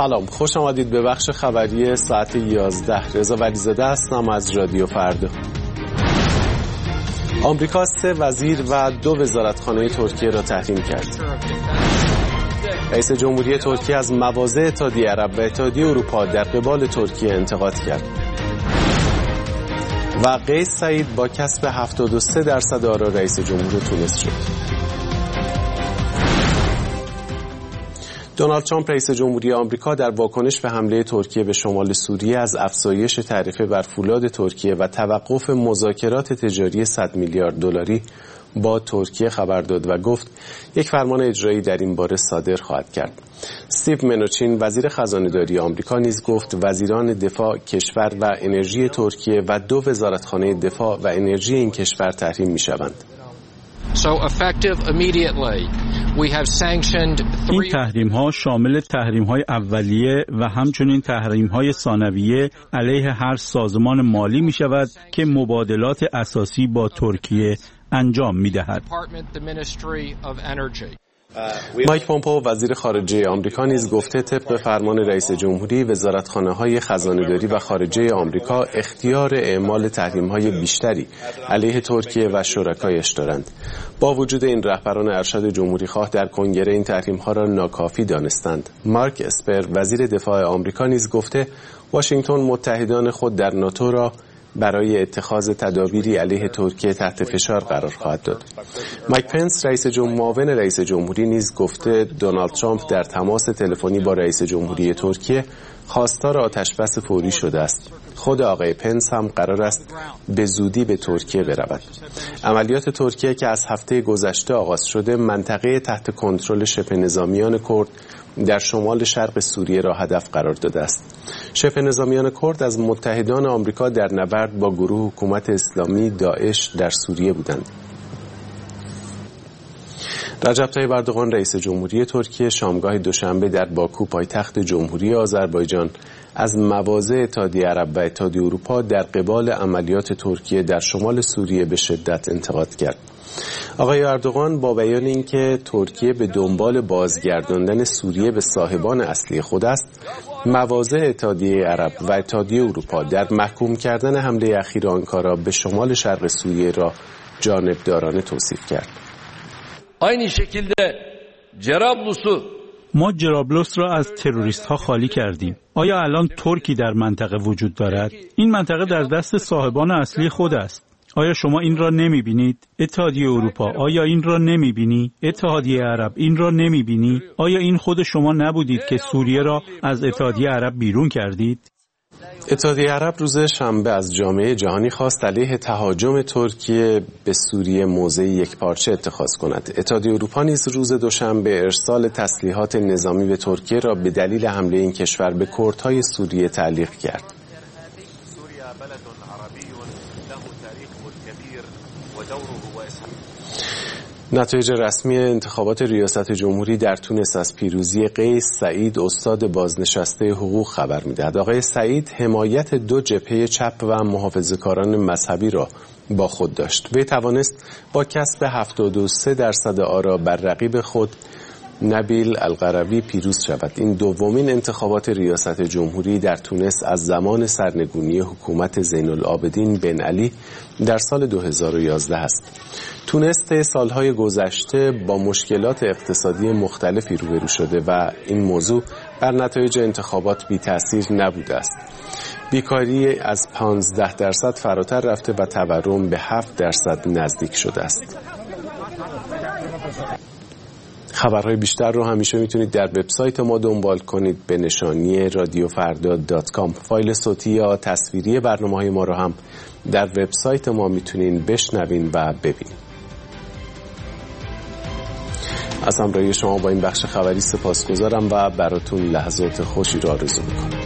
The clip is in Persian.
سلام، خوش آمدید به بخش خبری ساعت 11. رضا ولیزاده هستم از رادیو فردا. آمریکا 3 وزیر و 2 وزارتخانه ترکیه را تحریم کرد. رئیس جمهوری ترکیه از مواضع اتحادیه عرب و اتحادیه اروپا در قبال ترکیه انتقاد کرد. و قیس سعید با کسب 73% آرا رئیس جمهور تونس شد. دونالد ترامپ رئیس جمهوری آمریکا در واکنش به حمله ترکیه به شمال سوریه از افزایش تعرفه بر فولاد ترکیه و توقف مذاکرات تجاری 100 میلیارد دلاری با ترکیه خبر داد و گفت یک فرمان اجرایی در این باره صادر خواهد کرد. استیو منوچین وزیر خزانه‌داری آمریکا نیز گفت وزیران دفاع کشور و انرژی ترکیه و 2 وزارتخانه دفاع و انرژی این کشور تحریم می‌شوند. این تحریم‌ها شامل تحریم‌های اولیه و همچنین تحریم‌های ثانویه علیه هر سازمان مالی می‌شود که مبادلات اساسی با ترکیه انجام می‌دهد. مایک پومپئو وزیر خارجه آمریکا نیز گفته طبق فرمان رئیس جمهوری وزارتخانه‌های خزانه‌داری و خارجه آمریکا اختیار اعمال تحریم‌های بیشتری علیه ترکیه و شرکایش دارند. با وجود این رهبران ارشد جمهوری‌خواه در کنگره این تحریم‌ها را ناکافی دانستند. مارک اسپر وزیر دفاع آمریکا نیز گفته واشنگتن متحدان خود در ناتو را برای اتخاذ تدابیری علیه ترکیه تحت فشار قرار خواهد داد. مایک پنس معاون رئیس جمهوری نیز گفته دونالد ترامپ در تماس تلفنی با رئیس جمهوری ترکیه خواستار آتشبس فوری شده است. خود آقای پنس هم قرار است به زودی به ترکیه برود. عملیات ترکیه که از هفته گذشته آغاز شده منطقه تحت کنترل شبه نظامیان کرد در شمال شرق سوریه را هدف قرار داده است. شبه نظامیان کرد از متحدان آمریکا در نبرد با گروه حکومت اسلامی داعش در سوریه بودند. رجب طیب اردوغان رئیس جمهوری ترکیه شامگاه دوشنبه در باکو پایتخت جمهوری آذربایجان از مواضع اتحادیه عرب و اتحادیه اروپا در قبال عملیات ترکیه در شمال سوریه به شدت انتقاد کرد. آقای اردوغان با بیان اینکه ترکیه به دنبال بازگرداندن سوریه به صاحبان اصلی خود است، مواضع اتحادیه عرب و اتحادیه اروپا در محکوم کردن حمله اخیر آنکارا به شمال شرق سوریه را جانبدارانه توصیف کرد. aynı şekilde Cerablus'u ما جرابلس را از تروریست ها خالی کردیم. آیا الان ترکی در منطقه وجود دارد؟ این منطقه در دست صاحبان اصلی خود است. آیا شما این را نمی بینید؟ اتحادیه اروپا آیا این را نمی بینی؟ اتحادیه عرب این را نمی بینی؟ آیا این خود شما نبودید که سوریه را از اتحادیه عرب بیرون کردید؟ اتحادیه عرب روز شنبه از جامعه جهانی خواست علیه تهاجم ترکیه به سوریه موضع یکپارچه اتخاذ کند. اتحادیه اروپا نیز روز دوشنبه ارسال تسلیحات نظامی به ترکیه را به دلیل حمله این کشور به کردهای سوریه تعلیق کرد. نتایج رسمی انتخابات ریاست جمهوری در تونس از پیروزی قیس سعید استاد بازنشسته حقوق خبر می‌دهد. آقای سعید حمایت 2 جبهه چپ و محافظه‌کاران مذهبی را با خود داشت. وی توانست با کسب 73% آرا بر رقیب خود نبیل القروی پیروز شود. این دومین انتخابات ریاست جمهوری در تونس از زمان سرنگونی حکومت زین العابدین بن علی در سال 2011 است. تونس طی سالهای گذشته با مشکلات اقتصادی مختلفی روبرو شده و این موضوع بر نتایج انتخابات بی تأثیر نبوده است. بیکاری از 15% فراتر رفته و تورم به 7% نزدیک شده است. خبرهای بیشتر رو همیشه میتونید در وبسایت ما دنبال کنید به نشانی radiofarda.com. فایل صوتی یا تصویری برنامه‌های ما رو هم در وبسایت ما میتونید بشنوین و ببینید. از همراهی شما با این بخش خبری سپاسگزارم و براتون لحظات خوشی را آرزو میکنم.